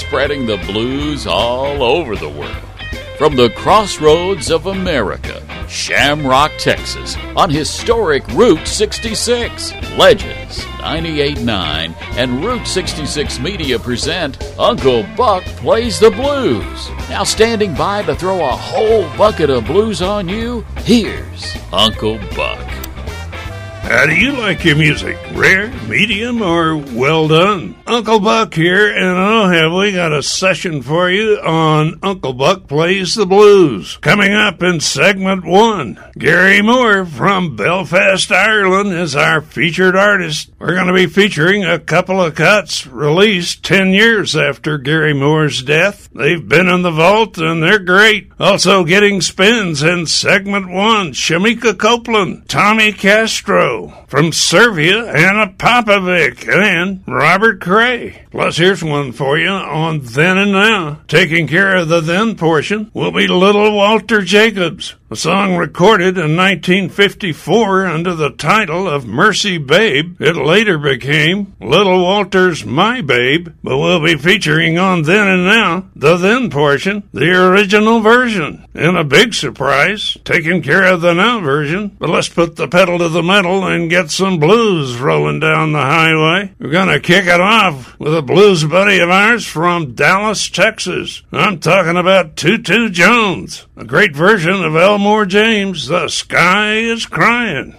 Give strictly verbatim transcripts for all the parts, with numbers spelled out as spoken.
spreading the blues all over the world. From the crossroads of America, Shamrock, Texas, on historic Route sixty-six, Legends ninety-eight point nine and Route sixty-six Media present Uncle Buck Plays the Blues. Now standing by to throw a whole bucket of blues on you, here's Uncle Buck. How do you like your music? Rare, medium, or well done? Uncle Buck here, and oh, have we got a session for you on Uncle Buck Plays the Blues. Coming up in segment one, Gary Moore from Belfast, Ireland is our featured artist. We're going to be featuring a couple of cuts released ten years after Gary Moore's death. They've been in the vault, and they're great. Also getting spins in segment one, Shamika Copeland, Tommy Castro from Serbia, Anna Popovic, and Robert Cray. Plus, here's one for you on Then and Now. Taking care of the then portion will be Little Walter Jacobs, a song recorded in nineteen fifty-four under the title of Mercy Babe. It later became Little Walter's My Babe, but we'll be featuring on Then and Now, the then portion, the original version. And a big surprise, taking care of the now version, but let's put the pedal to the metal and get some blues rolling down the highway. We're going to kick it off with a blues buddy of ours from Dallas, Texas. I'm talking about Tutu Jones, a great version of Elmore James, The Sky is Crying.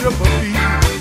trip of me.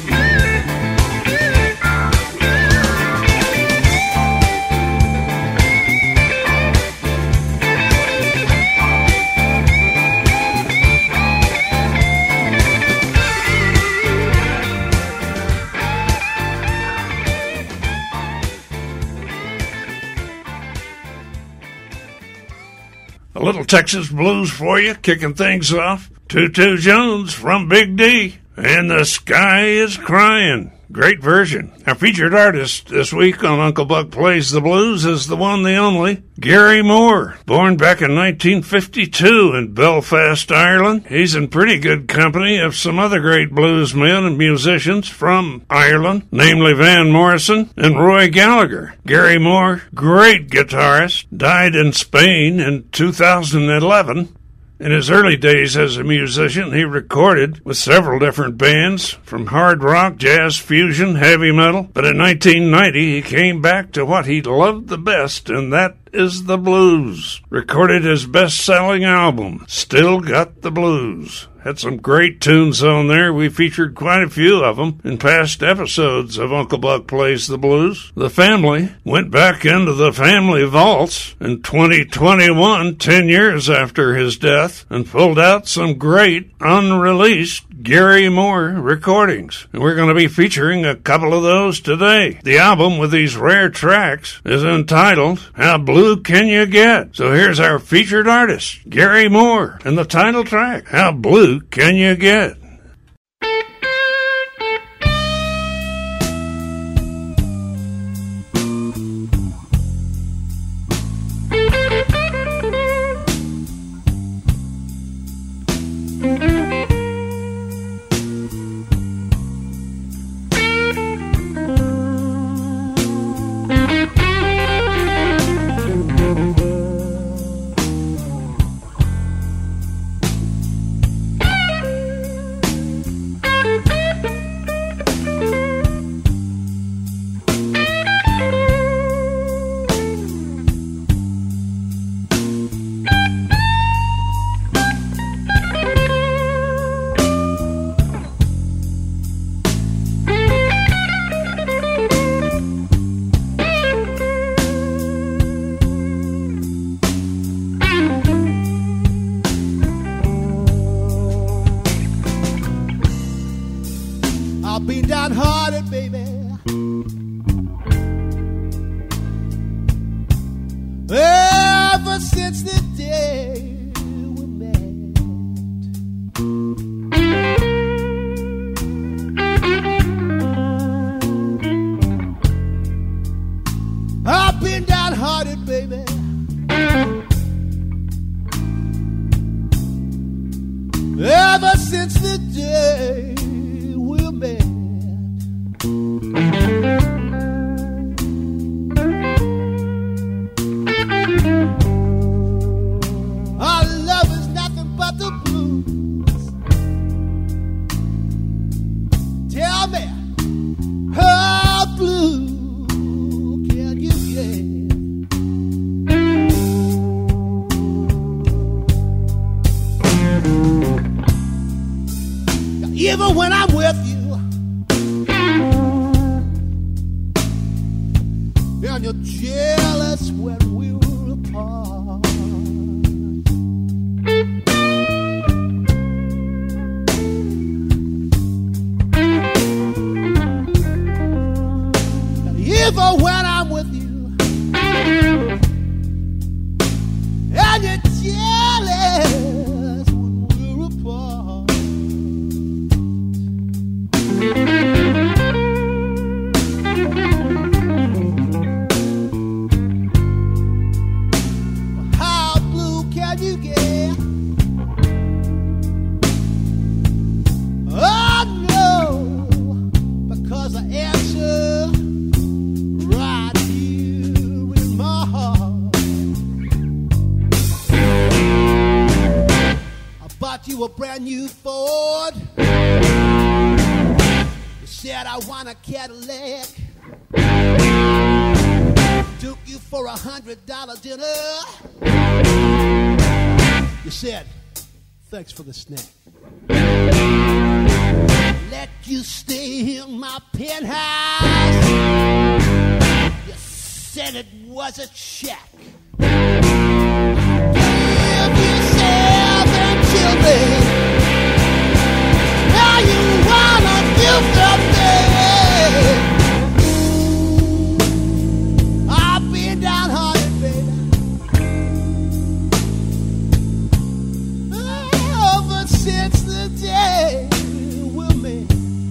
A little Texas blues for you, kicking things off. Tutu Jones from Big D, and The Sky is Crying. Great version. Our featured artist this week on Uncle Buck Plays the Blues is the one, the only, Gary Moore. Born back in nineteen fifty-two in Belfast, Ireland. He's in pretty good company of some other great blues men and musicians from Ireland, namely Van Morrison and Roy Gallagher. Gary Moore, great guitarist, died in Spain in two thousand eleven. In his early days as a musician, he recorded with several different bands, from hard rock, jazz, fusion, heavy metal. But in nineteen ninety, he came back to what he loved the best, and that is the blues. Recorded his best-selling album, Still Got the Blues. Had some great tunes on there. We featured quite a few of them in past episodes of Uncle Buck Plays the Blues. The family went back into the family vaults in twenty twenty-one, ten years after his death, and pulled out some great unreleased Gary Moore recordings. And we're going to be featuring a couple of those today. The album with these rare tracks is entitled How Blue Can You Get? So here's our featured artist, Gary Moore, and the title track, How Blue Can You Get? You a brand new Ford. You said I want a Cadillac. Took you for a hundred dollar dinner. You said thanks for the snack. let you stay in my penthouse. You said it was a check. Give you seven children. Now you wanna give them things. I've been downhearted, baby. Ever since the day we met.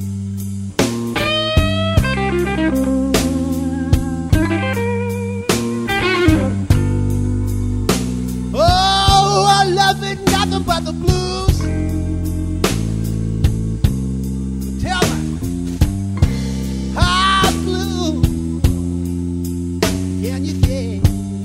Oh, I love it, nothing but the blues. Tell me, how blue can you get?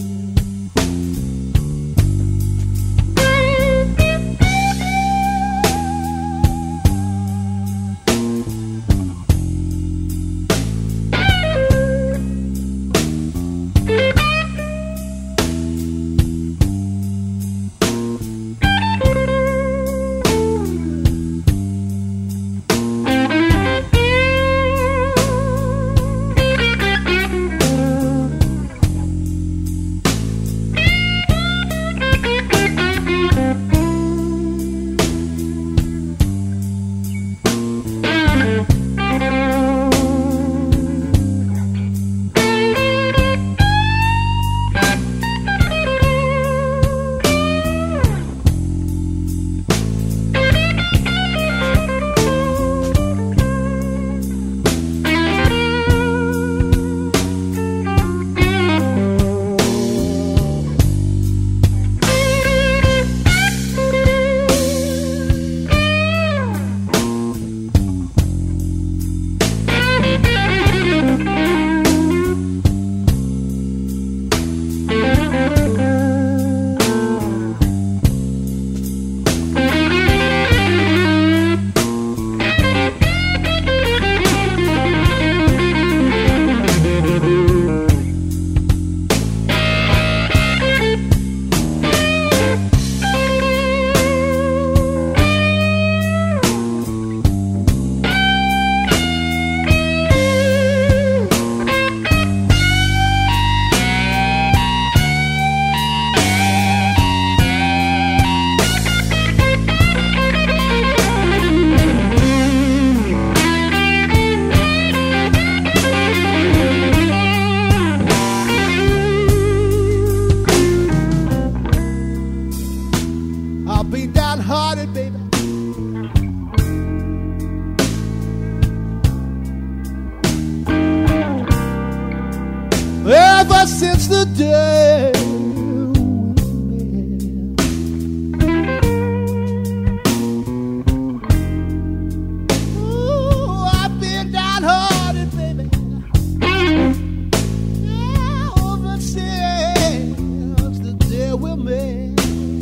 Ever since the day we met. Ooh, I've been downhearted, baby. Yeah, ever since the day we met.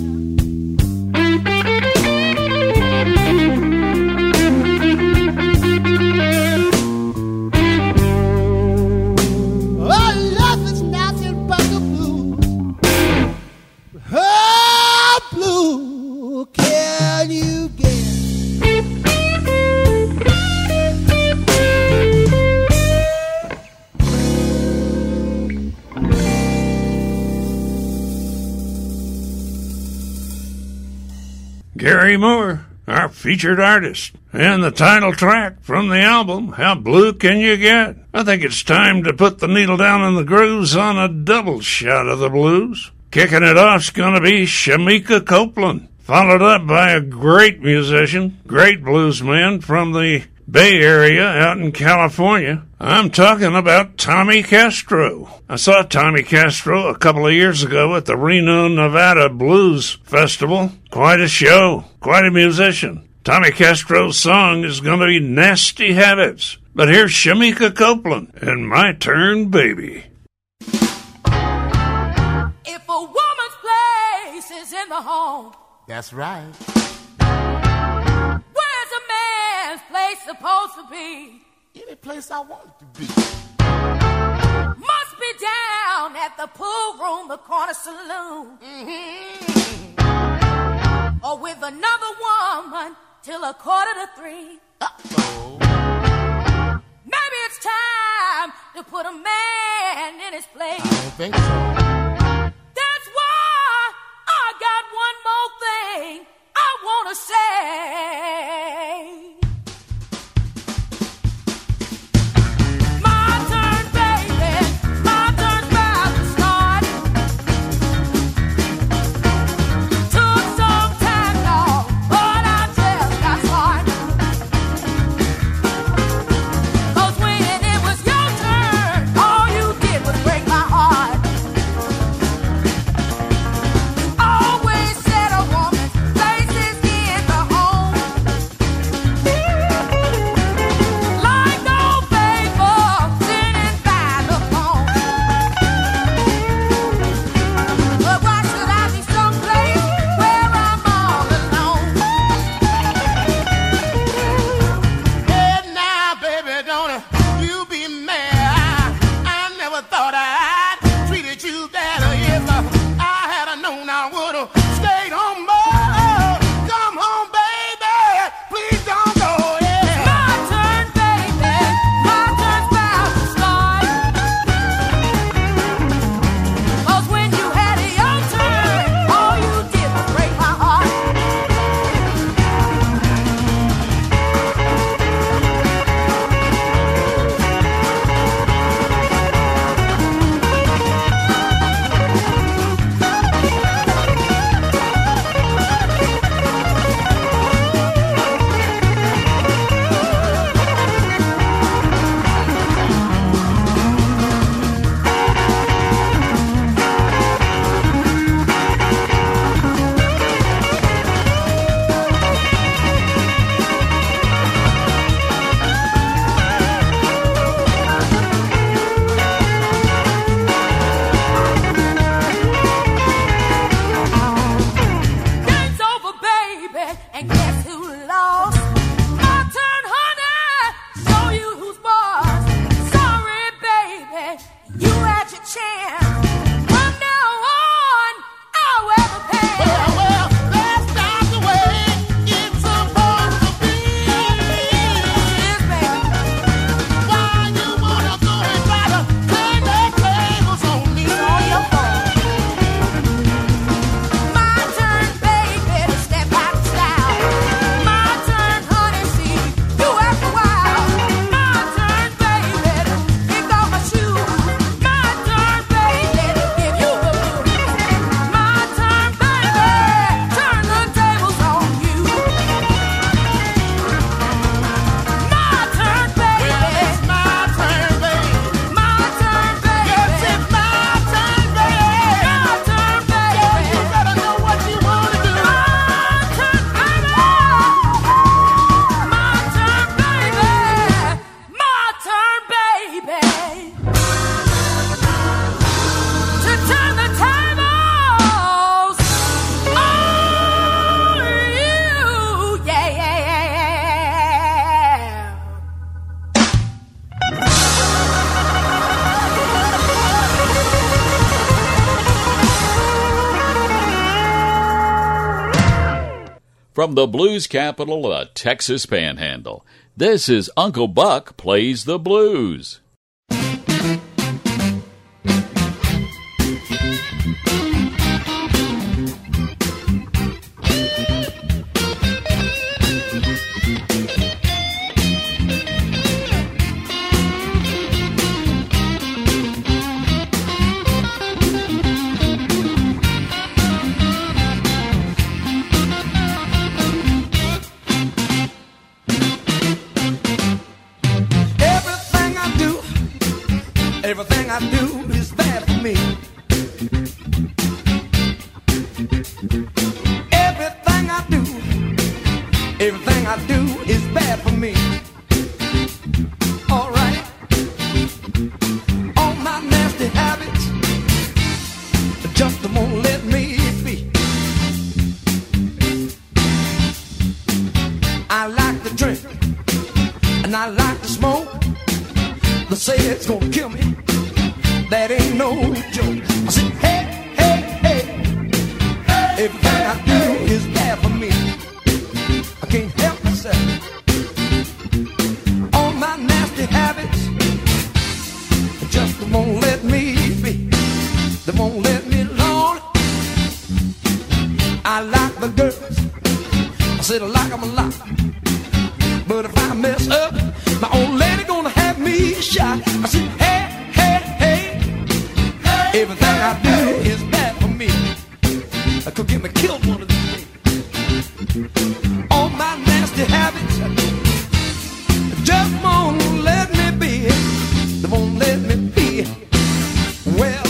Gary Moore, our featured artist, and the title track from the album, How Blue Can You Get? I think it's time to put the needle down in the grooves on a double shot of the blues. Kicking it off's gonna be Shamika Copeland, followed up by a great musician, great bluesman from the Bay Area out in California. I'm talking about Tommy Castro. I saw Tommy Castro a couple of years ago at the Reno, Nevada Blues Festival. Quite a show, quite a musician. Tommy Castro's song is going to be Nasty Habits. But here's Shamika Copeland and My Turn Baby. If a woman's place is in the home, that's right. Where's a man's place supposed to be? Any place I want it to be. Must be down at the pool room, the corner saloon. Mm-hmm. Or with another woman till a quarter to three. Uh-oh. it's time to put a man in his place. I don't think so. That's why I got one more thing I want to say. From the blues capital of the Texas Panhandle, this is Uncle Buck Plays the Blues. Everything I do is bad for me. Everything I do, everything I do is bad for me. All right. All my nasty habits just won't let me be. I like to drink and I like to smoke. They say it's gonna kill me. That ain't no joke. I said, hey, hey, hey, hey. Everything I do is bad for me. I can't help myself. All my nasty habits the girls. I said I like them a lot, but if I mess up, my old lady gonna have me shot. I said, hey, hey, hey, everything I do is bad for me. I could get me killed one of these days. All my nasty habits just won't let me be. They won't let me be. Well,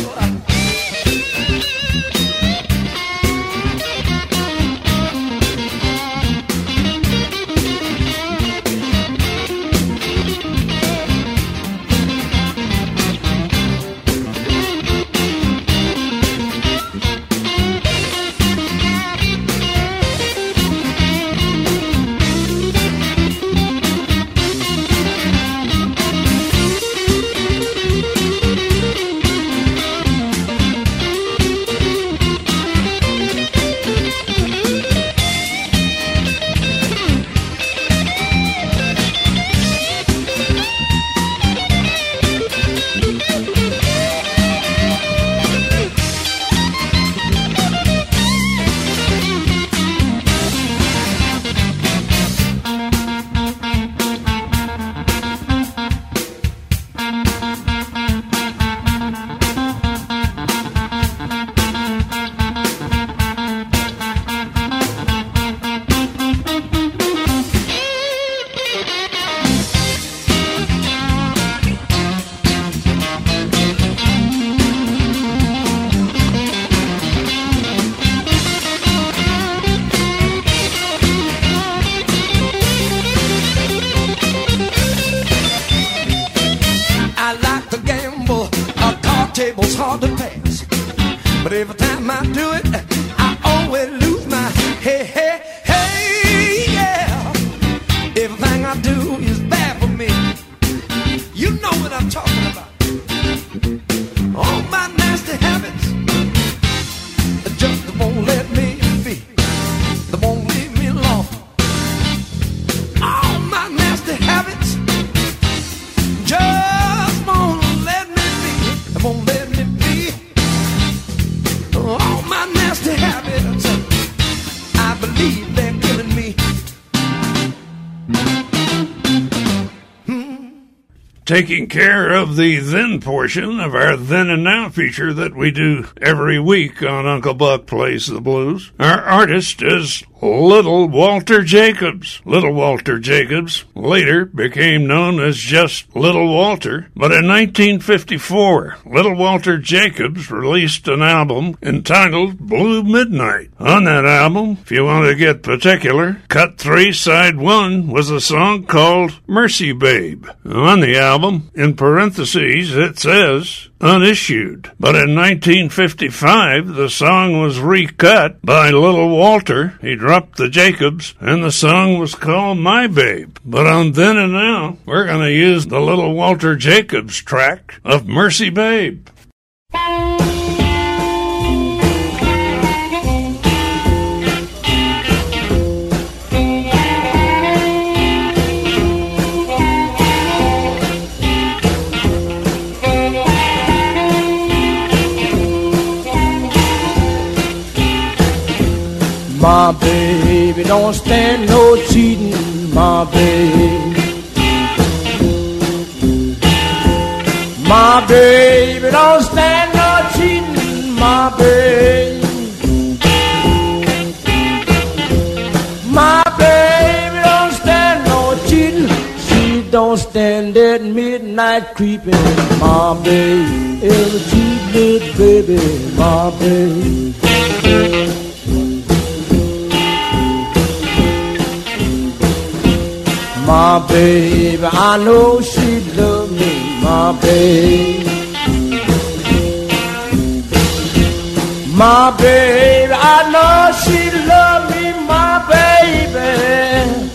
table's hard to pass, but every time I do it, I always lose my hey, hey, hey, yeah. Everything I do is bad for me. You know what I'm talking about. All my nasty habits just won't let me be. They won't leave me alone. All my nasty habits just won't let me be. They won't let me be. All my nasty habits, I believe they're killing me. Taking care of the then portion of our Then and Now feature that we do every week on Uncle Buck Plays the Blues. Our artist is Little Walter Jacobs. Little Walter Jacobs later became known as just Little Walter, but in nineteen fifty-four, Little Walter Jacobs released an album entitled Blue Midnight. On that album, if you want to get particular, cut three, side one was a song called Mercy Babe. On the album, in parentheses, it says unissued. But in nineteen fifty-five, the song was recut by Little Walter. He dropped the Jacobs, and the song was called My Babe. But on Then and Now, we're going to use the Little Walter Jacobs track of Mercy Babe. My baby don't stand no cheating, my baby. My baby don't stand no cheating, my baby. My baby don't stand no cheating. She don't stand at midnight creeping, my baby. Every cheat little baby, my baby. My baby, I know she love me, my baby. My baby, I know she love me, my baby.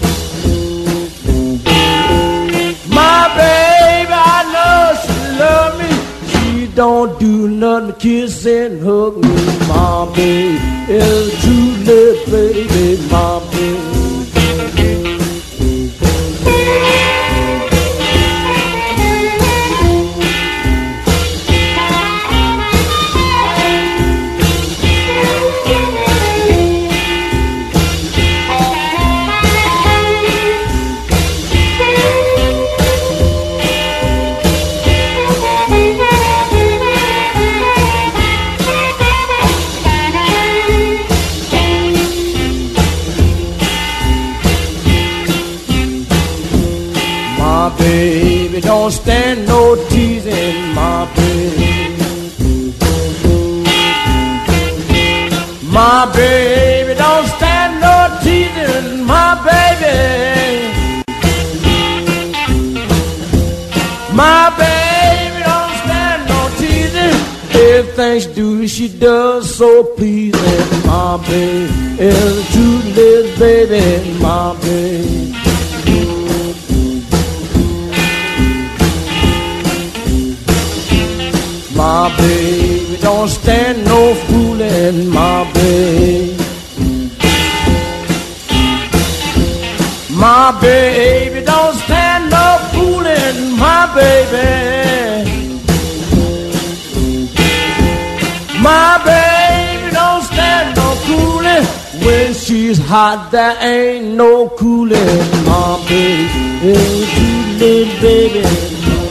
My baby, I know she love me. She don't do nothing but kiss and hug me, my baby. It's a true little baby, my baby. don't stand no teasing, my baby. My baby don't stand no teasing, my baby. My baby don't stand no teasing. Everything she do, she does so pleasing, my baby. Is a true little baby, my baby. My baby don't stand no fooling, my baby. My baby don't stand no fooling, my baby. My baby don't stand no cooling. When she's hot, there ain't no cooling, my baby. Hey, cute little baby.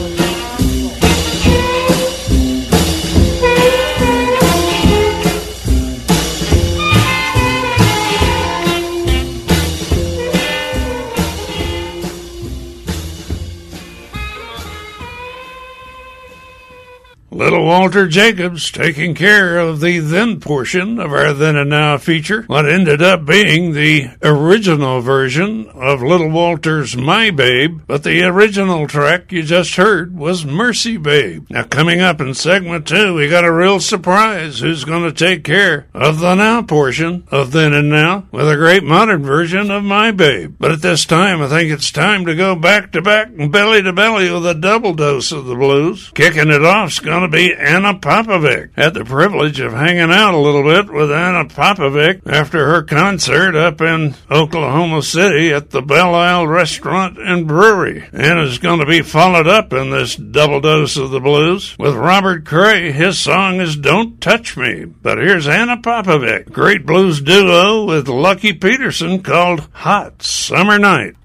Little Walter Jacobs taking care of the then portion of our Then and Now feature, what ended up being the original version of Little Walter's My Babe, but the original track you just heard was Mercy Babe. Now coming up in segment two, we got a real surprise who's going to take care of the now portion of Then and Now with a great modern version of My Babe. But at this time, I think it's time to go back to back and belly to belly with a double dose of the blues. Kicking it off's going to be Anna Popovic. Had the privilege of hanging out a little bit with Anna Popovic after her concert up in Oklahoma City at the Belle Isle Restaurant and Brewery. Anna's going to be followed up in this double dose of the blues with Robert Cray. His song is Don't Touch Me. But here's Anna Popovic, great blues duo with Lucky Peterson called Hot Summer Night.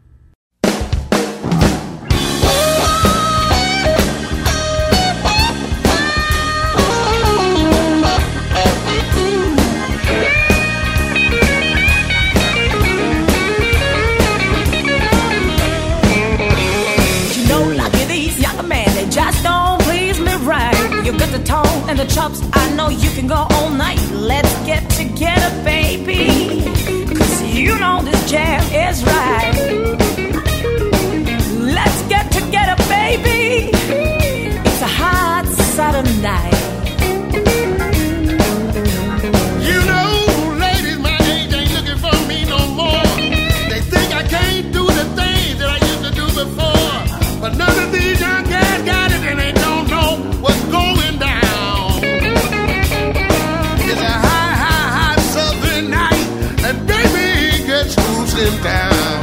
And the chops, I know you can go all night. Let's get together, baby, 'cause you know this jam is right. Let's get together, baby. It's a hot Saturday night. You know, ladies my age ain't looking for me no more. They think I can't do the things that I used to do before. But none of these young guys got it and they don't know what's going down. Down.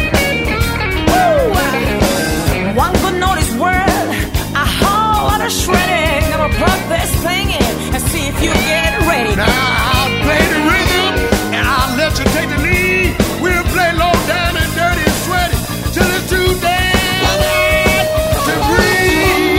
Woo! One good notice word, a whole lot of shredding. I'ma plug this thing in and see if you get ready. Now I'll play the rhythm and I'll let you take the lead. We'll play low down and dirty and sweaty till it's too damn to breathe.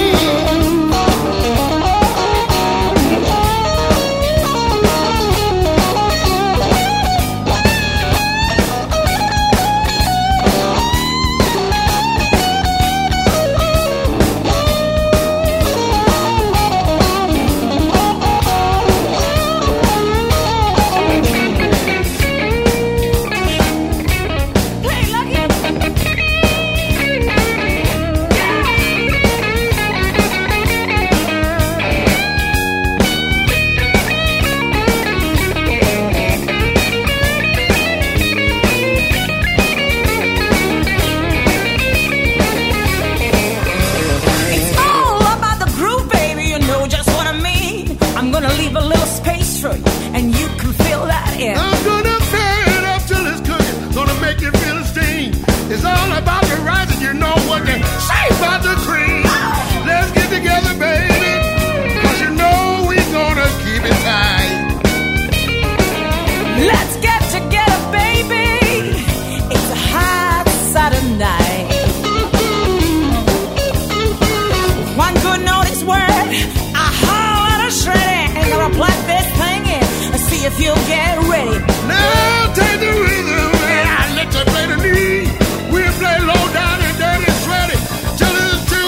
If you'll get ready. Now take the rhythm and I'll let you play the lead. We'll play low down and dirty and sweaty till it's too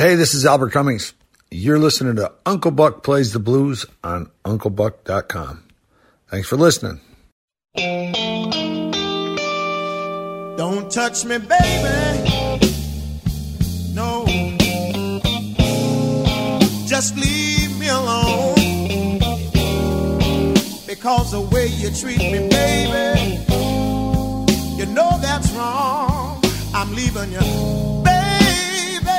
Hey, this is Albert Cummings. You're listening to Uncle Buck Plays the Blues on uncle buck dot com. Thanks for listening. Don't touch me, baby. No. Just leave me alone. Because the way you treat me, baby, you know that's wrong. I'm leaving you, baby.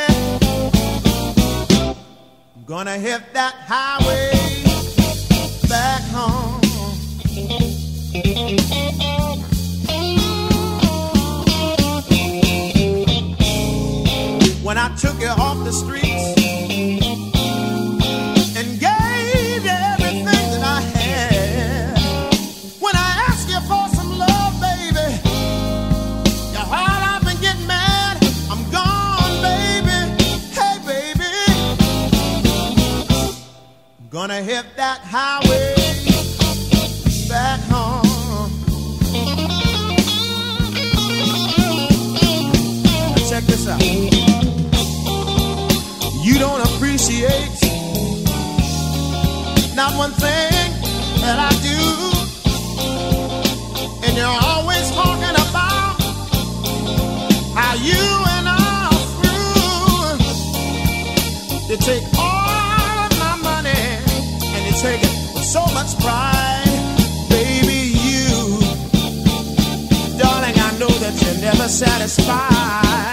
I'm gonna hit that highway back home. When I took you off the streets and gave you everything that I had, when I asked you for some love, baby, you hauled off and get mad. I'm gone, baby. Hey, baby, I'm gonna hit that highway back home. Now check this out. You don't appreciate not one thing that I do, and you're always talking about how you and I are through. You take all of my money and you take it with so much pride, baby. You, darling, I know that you're never satisfied.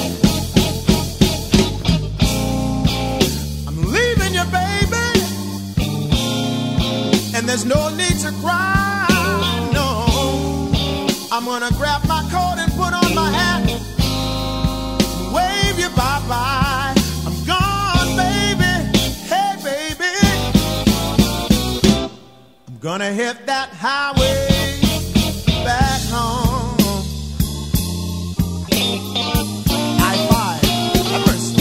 And there's no need to cry, no. I'm gonna grab my coat and put on my hat, wave you bye-bye. I'm gone, baby, hey, baby. I'm gonna hit that highway back home. High five, first.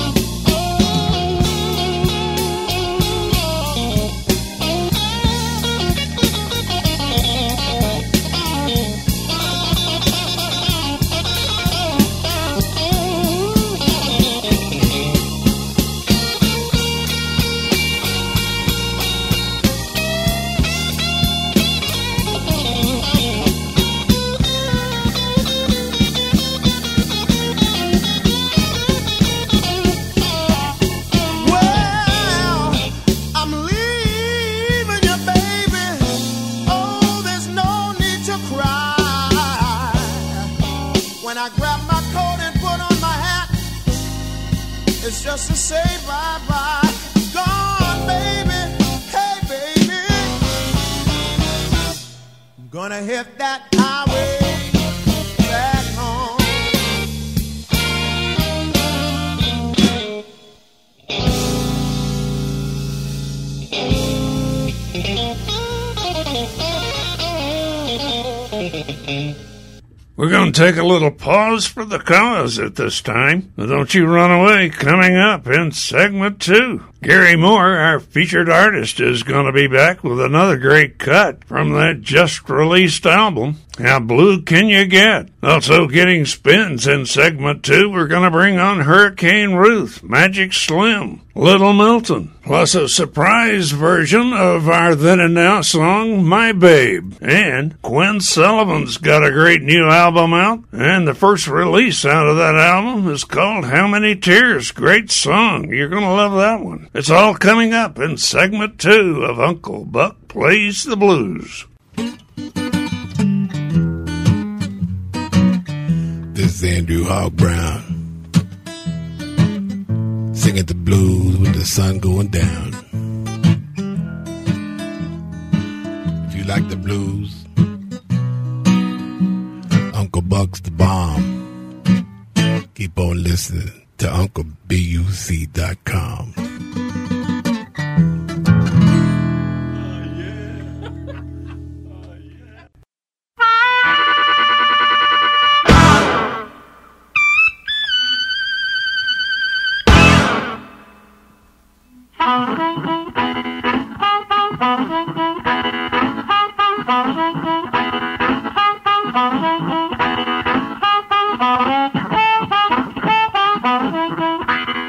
It's just to say bye-bye. Gone, baby. Hey, baby. I'm gonna hit that highway back home. We're going to take a little pause for the cause at this time. But don't you run away. Coming up in segment two, Gary Moore, our featured artist, is going to be back with another great cut from that just-released album, How Blue Can You Get? Also getting spins in segment two, we're going to bring on Hurricane Ruth, Magic Slim, Little Milton, plus a surprise version of our then and now song, My Babe. And Gwen Sullivan's got a great new album out, and the first release out of that album is called How Many Tears? Great song. You're going to love that one. It's all coming up in segment two of Uncle Buck Plays the Blues. This is Andrew Hogg Brown, singing the blues with the sun going down. If you like the blues, Uncle Buck's the bomb. Keep on listening to uncle buc dot com. Thank you.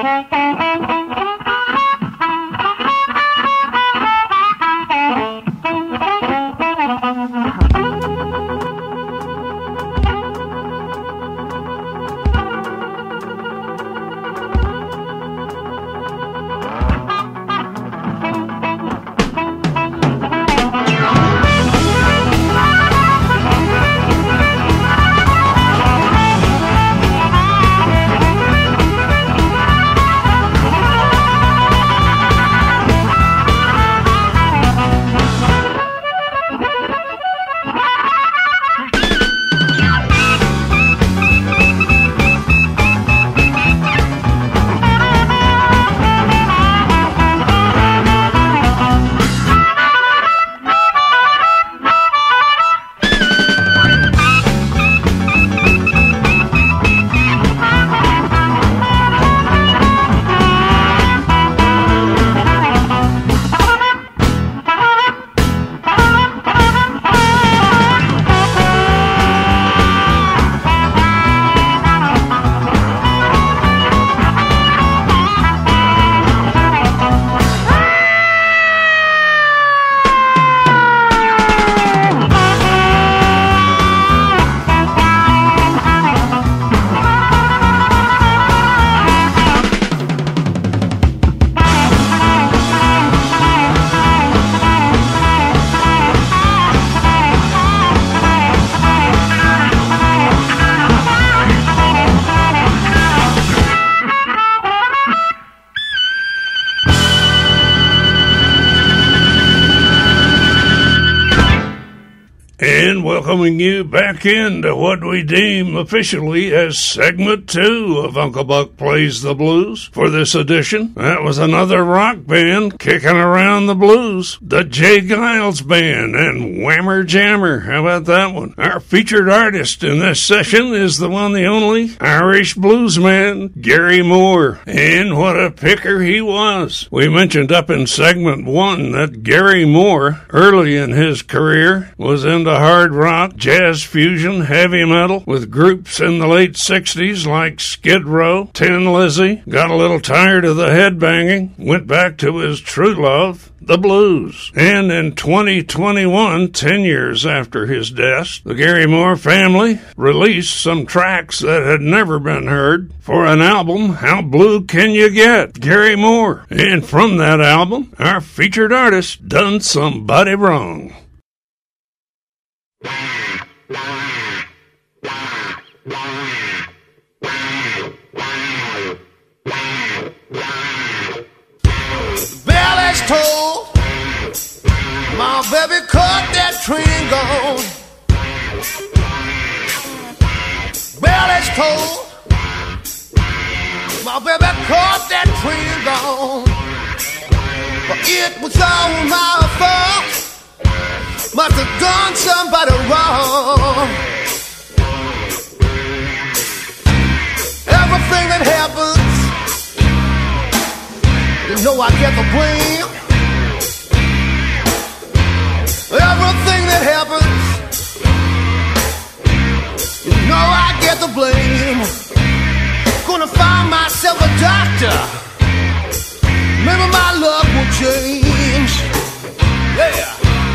And welcoming you back into what we deem officially as segment two of Uncle Buck Plays the Blues for this edition. That was another rock band kicking around the blues, the Jay Giles Band and Whammer Jammer. How about that one? Our featured artist in this session is the one, the only Irish bluesman, Gary Moore. And what a picker he was. We mentioned up in segment one that Gary Moore, early in his career, was into hard rock, jazz fusion, heavy metal, with groups in the late sixties like Skid Row, Tin Lizzy, got a little tired of the headbanging, went back to his true love, the blues. And in twenty twenty-one, ten years after his death, the Gary Moore family released some tracks that had never been heard for an album, How Blue Can You Get? Gary Moore. And from that album, our featured artist, Done Somebody Wrong. Bell is told, my baby caught that train gone. Bell is told, my baby caught that train gone. But it was all my fault. Must have done somebody wrong. Everything that happens, you know I get the blame. Everything that happens, you know I get the blame. Gonna find myself a doctor. Maybe my luck will change. Yeah.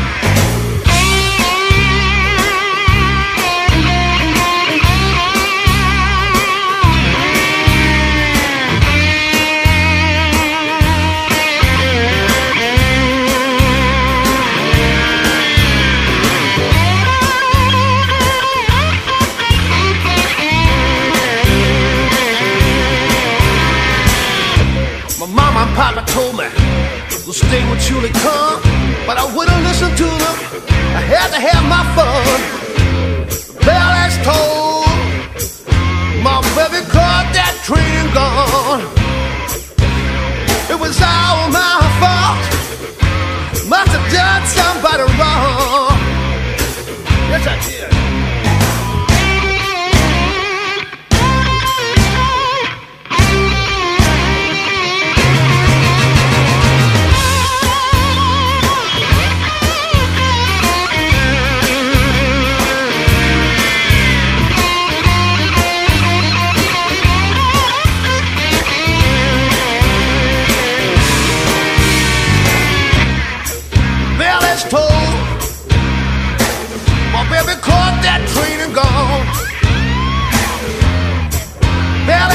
Papa told me to stay with Julie Kahn, but I wouldn't listen to them. I had to have my fun. Bell has told, my baby caught that train and gone. It was all my fault. Must have done somebody wrong. Yes, I did.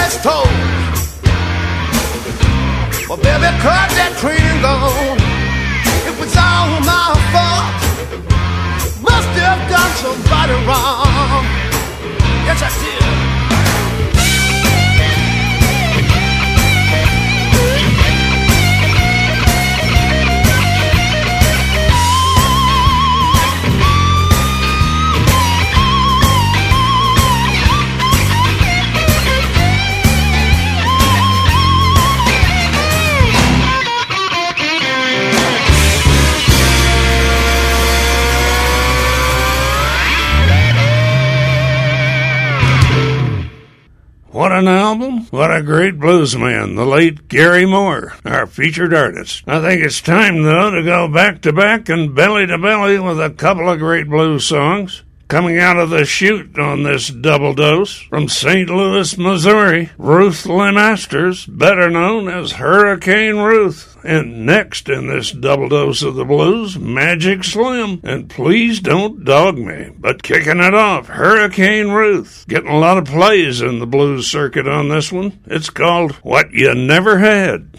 West told. Well, baby, cut that train gone. It was all my fault. Must have done somebody wrong. Yes, I did. What an album. What a great blues man, the late Gary Moore, our featured artist. I think it's time, though, to go back to back and belly to belly with a couple of great blues songs. Coming out of the chute on this double dose, from Saint Louis, Missouri, Ruth Lemasters, better known as Hurricane Ruth. And next in this double dose of the blues, Magic Slim, and Please Don't Dog Me. But kicking it off, Hurricane Ruth. Getting a lot of plays in the blues circuit on this one. It's called What You Never Had.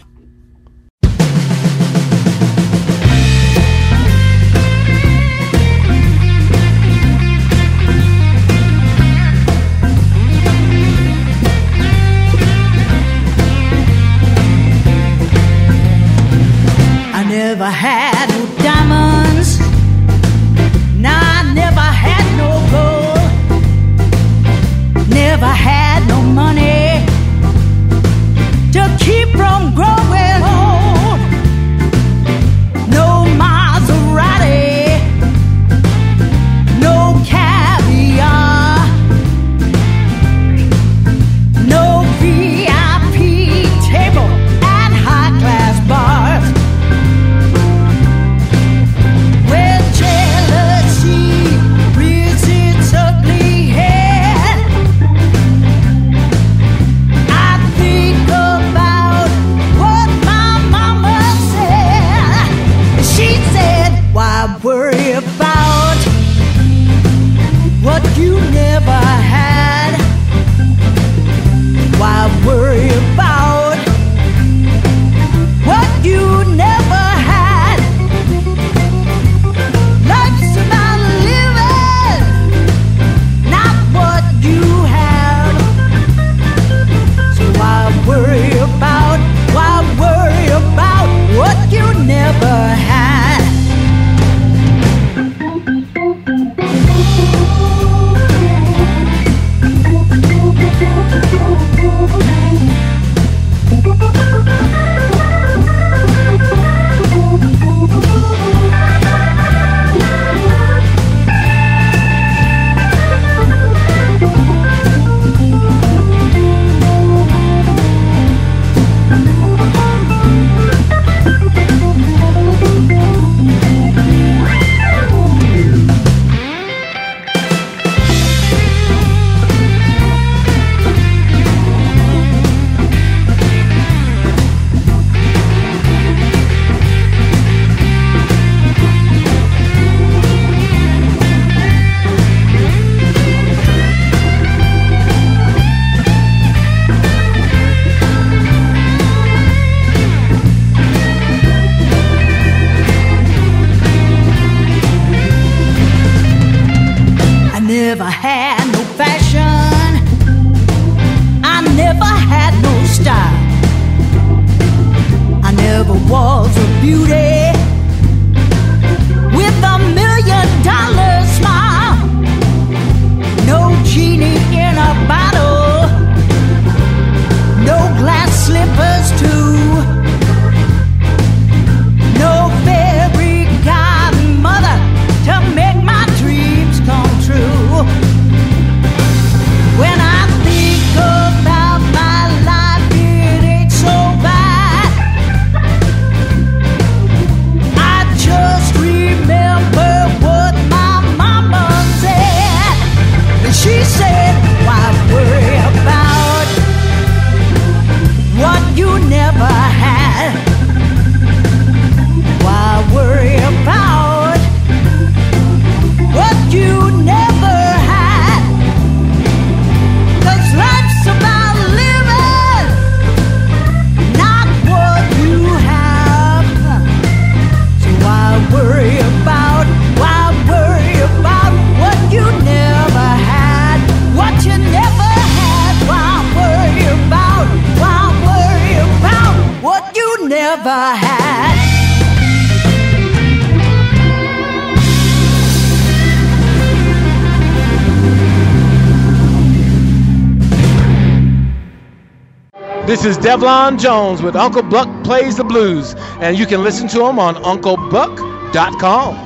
Never had no diamonds, nah, I never had no gold, never had no money to keep from growing old, no Maserati, no caviar, no V I P table at high-class bars. Worry about what you never had. Why worry about what you never had? Life's about living, not what you have. So why worry about, why worry about what you never had? Never had no fashion, I never had no style, I never was a beauty with a million dollar smile, no genie in a bottle, no glass slippers too, no fairy godmother to make my dreams come true. When I think about my life, it ain't so bad. ever had. This is Devlon Jones with Uncle Buck Plays the Blues, and you can listen to him on uncle buck dot com.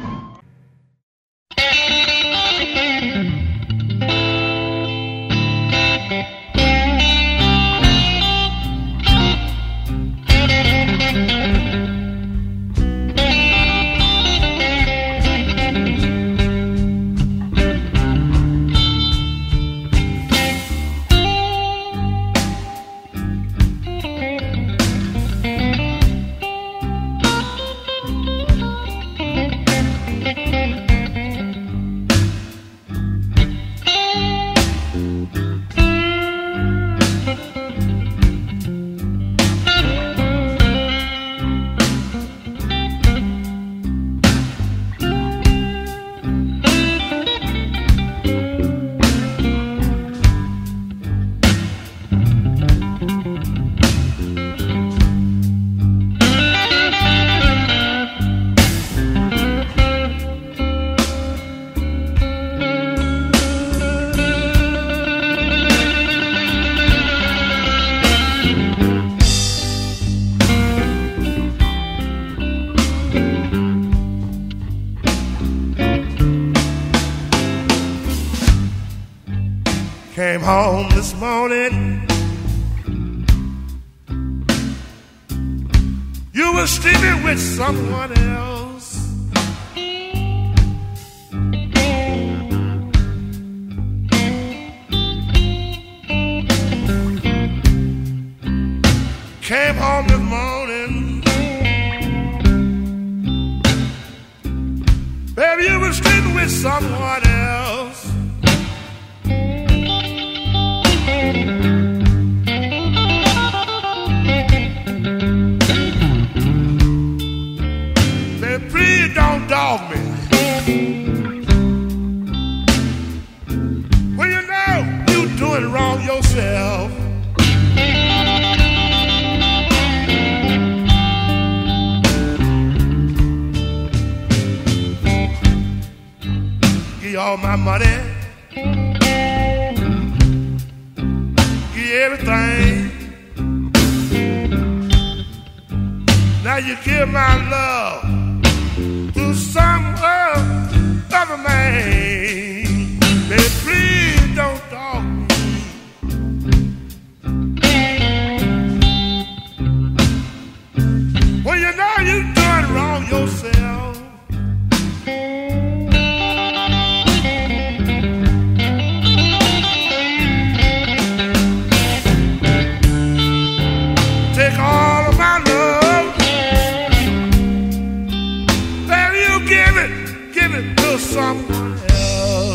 Came home this morning, you were sleeping with someone else. Came home this morning, baby, you were sleeping with someone else. Please don't dog me. When you know you doing wrong yourself. Give you all my money. Give you everything. Now you give my love to some other man. Baby, please don't talk me. Well, you know you're doing wrong yourself. Take all of my love, baby, you give it, give it to someone else.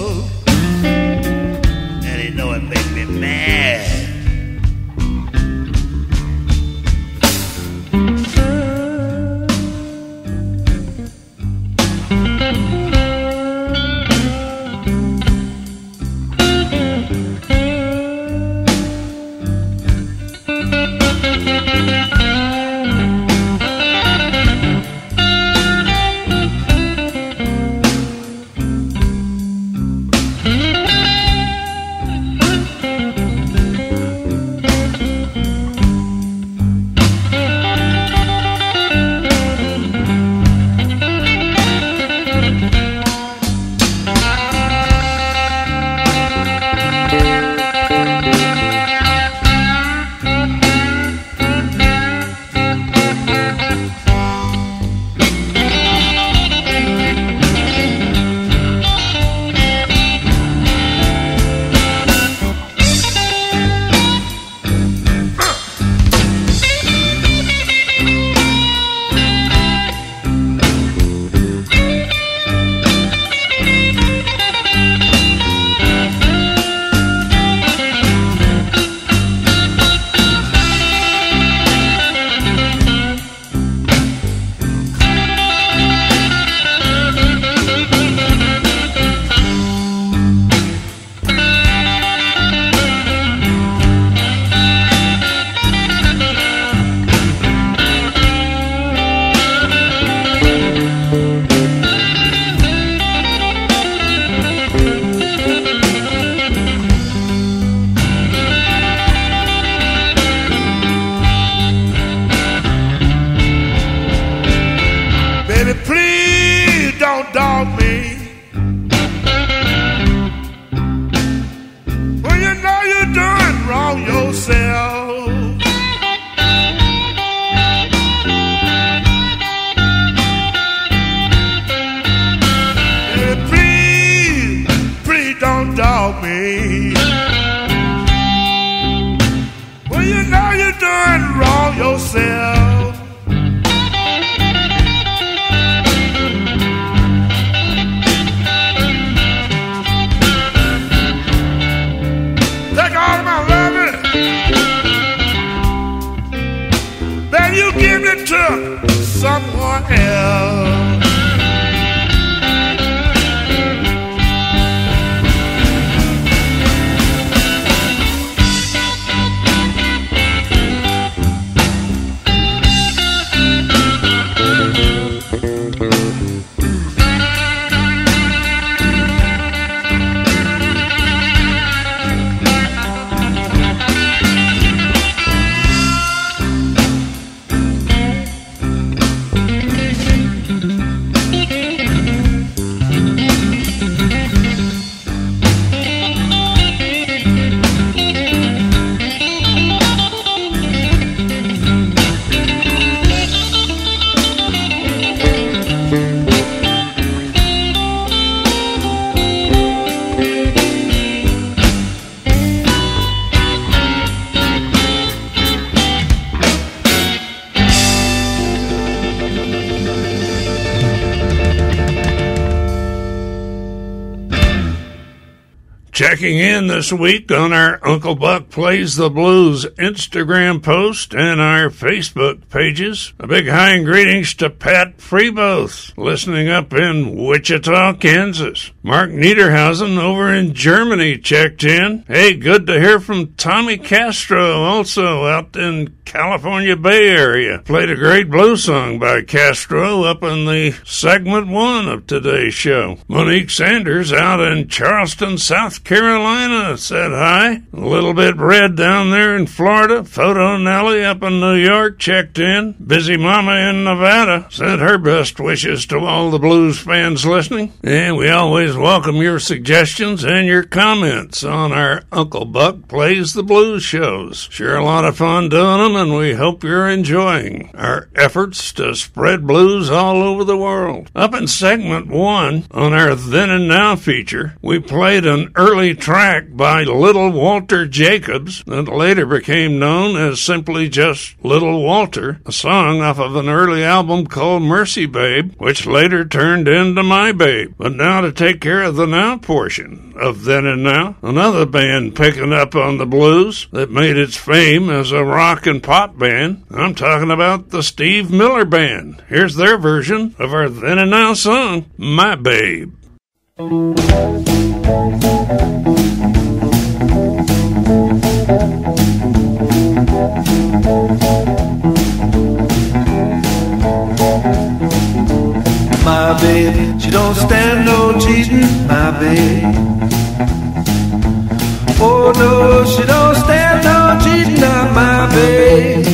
took somewhere else. Checking in this week on our Uncle Buck Plays the Blues Instagram post and our Facebook pages. A big hi and greetings to Pat Freeboth, listening up in Wichita, Kansas. Mark Niederhausen over in Germany checked in. Hey, good to hear from Tommy Castro, also out in California Bay Area. Played a great blues song by Castro up in the segment one of today's show. Monique Sanders out in Charleston, South Carolina said hi. A little bit red down there in Florida. Photo Nelly up in New York checked in. Busy Mama in Nevada sent her best wishes to all the blues fans listening. And we always welcome your suggestions and your comments on our Uncle Buck Plays the Blues shows. Sure a lot of fun doing them, and we hope you're enjoying our efforts to spread blues all over the world. Up in segment one on our Then and Now feature, we played an early track by Little Walter Jacobs that later became known as simply just Little Walter, a song off of an early album called Mercy Babe, which later turned into My Babe. But now to take care of the now portion of Then and Now, another band picking up on the blues that made its fame as a rock and pop band. I'm talking about the Steve Miller Band. Here's their version of our Then and Now song, My Babe. My babe, she don't stand no cheating, my babe. Oh no, she don't stand no cheating, not my babe.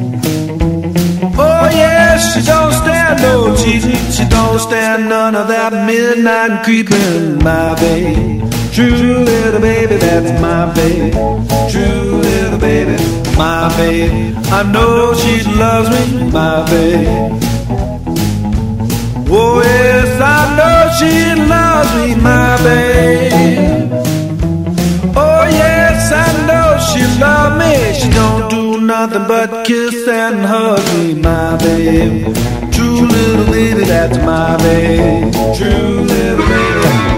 Oh yes, she don't stand no cheating. She don't stand none of that midnight creeping, my babe. True little baby, that's my babe. True little baby, my babe. I know she loves me, my babe. Oh yes, I know she loves me, my babe. Oh yes, I know she loves me. She don't do nothing but kiss and hug me, my babe. True little baby, that's my babe. True little baby.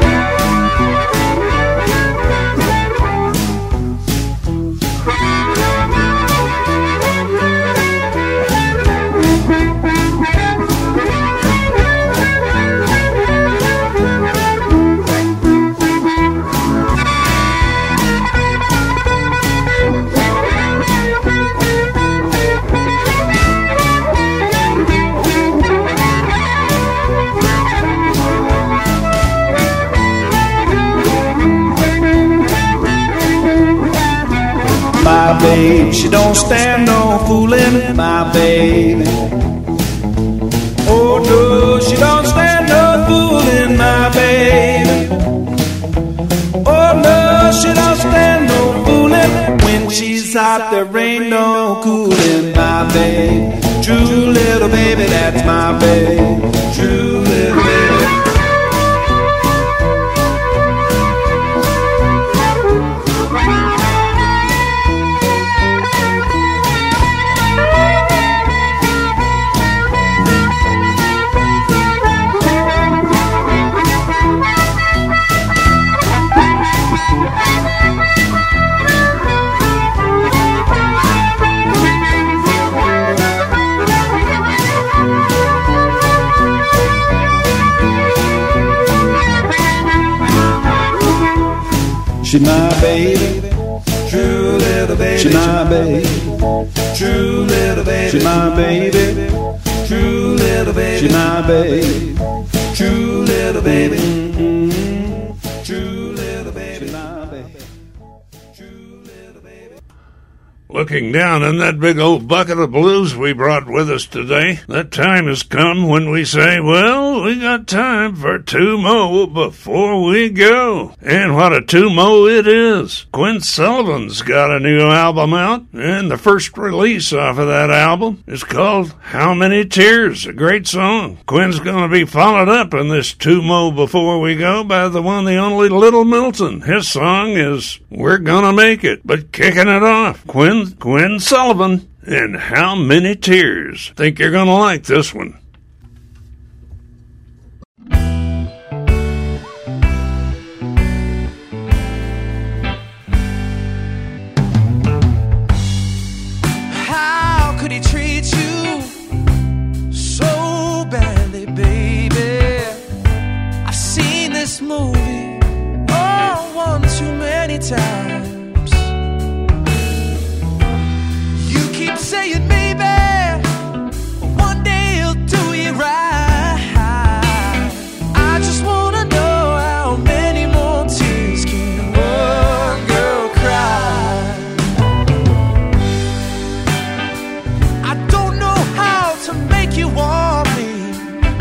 My babe, she don't stand no fooling, my baby. Oh no, she don't stand no fooling, my baby. Oh no, she don't stand no fooling. When she's out there ain't no cooling, my babe. True little baby, that's my babe. True little baby. She my baby, true little baby. She my baby, true little baby. She my baby, true little baby. She my baby, true little baby. Mm-hmm. True little baby. She my baby, true little baby. Looking down in that big old bucket of blues we brought with us today, that time has come when we say, well, we got time for two mo before we go. And what a two mo it is. Quinn Sullivan's got a new album out, and the first release off of that album is called How Many Tears, a great song. Quinn's going to be followed up in this two mo before we go by the one, the only Little Milton. His song is We're Gonna Make It. But kicking it off, Quinn Quinn Sullivan and How Many Tears. Think you're going to like this one. How could he treat you so badly, baby? I've seen this movie oh, one too many times. Saying maybe one day he'll do you right. I just wanna know how many more tears can one girl cry. I don't know how to make you want me,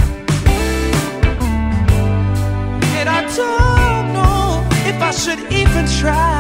and I don't know if I should even try.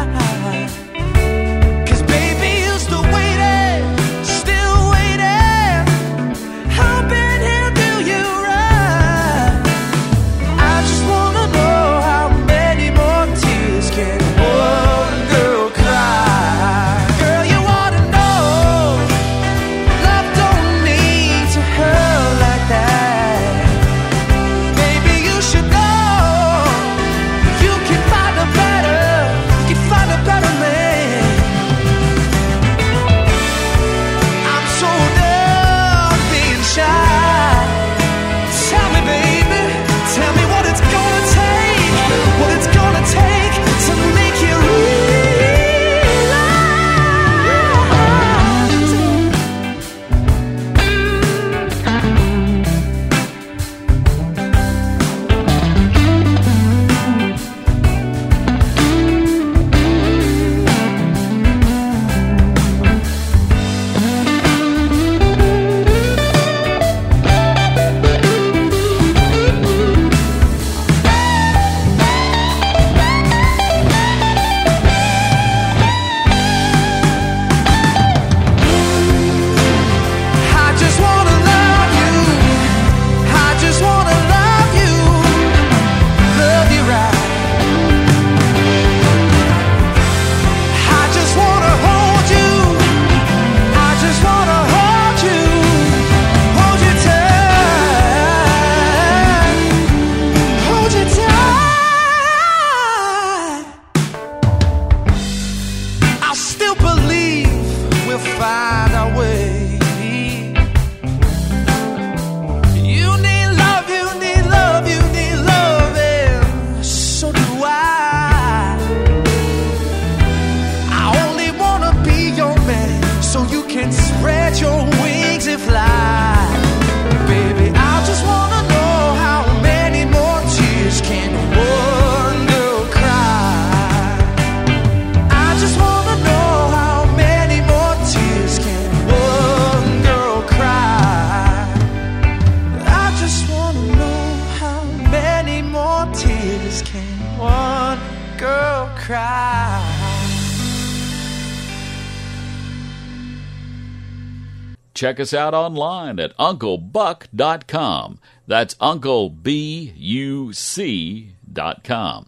Check us out online at uncle buck dot com. That's uncle b u c dot com.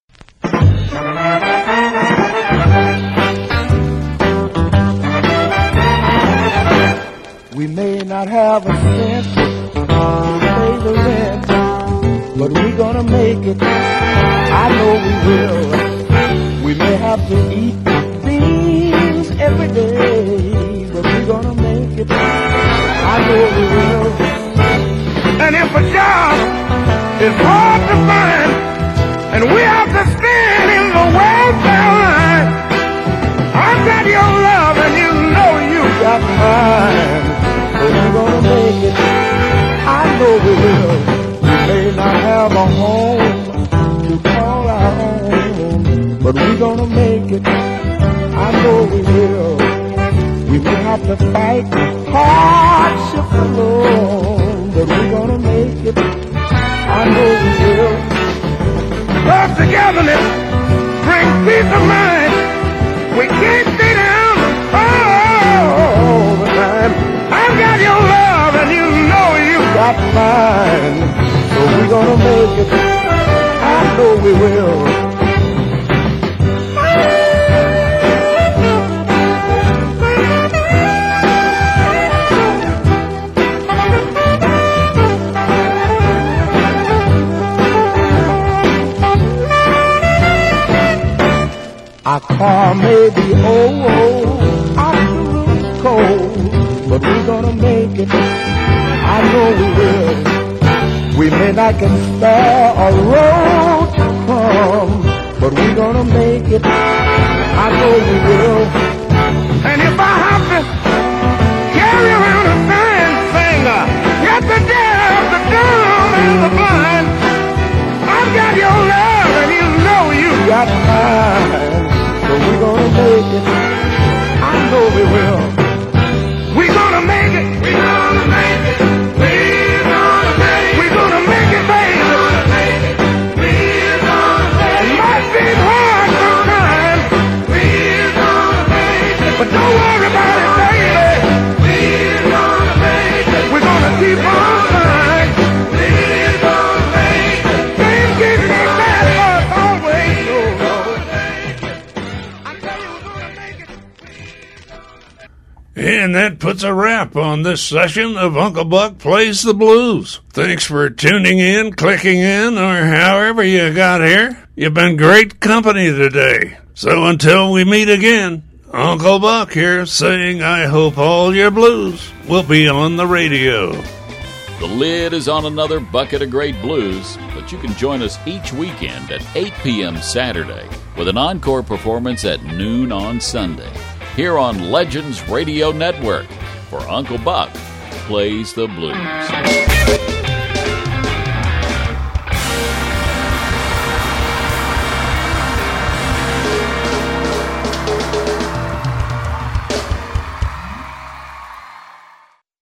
We may not have a cent to pay the rent, but we're gonna make it. I know we will. We may have to eat beans every day, but we're gonna make it. I know we will. And if a job is hard to find, and we have to stand in the way got mine. But we're gonna make it. I know we will. We may not have a home to call our own, but we're gonna make it. I know we will. We may have to fight hardship alone, but we're gonna make it. I know we will. Love togetherness brings peace of mind. We can't stay down all the time. I've got your love and you know you got mine. So we're gonna make it. I know we will. Our car may be old, our room's cold, but we're gonna make it. I know we will. We may not can spare a road to come, but we're gonna make it. I know we will. And if I have to carry around a sign saying, uh, get the deaf, the dumb, and the blind, I've got your love and you know you got mine. So we're gonna make it. I know we will. We're gonna make it. We're gonna make it. We're gonna make it. We're gonna make it, baby. We're gonna make it. We're gonna make it. It might be hard sometimes. We're gonna make it. But don't worry about it, baby. We're gonna make it. We're gonna keep on trying. We're gonna make it. Things getting ain't bad for us always. No, no. And that puts a wrap on this session of Uncle Buck Plays the Blues. Thanks for tuning in, clicking in, or however you got here. You've been great company today. So until we meet again, Uncle Buck here saying I hope all your blues will be on the radio. The lid is on another bucket of great blues, but you can join us each weekend at eight p.m. Saturday with an encore performance at noon on Sunday. Here on Legends Radio Network, for Uncle Buck Plays the Blues.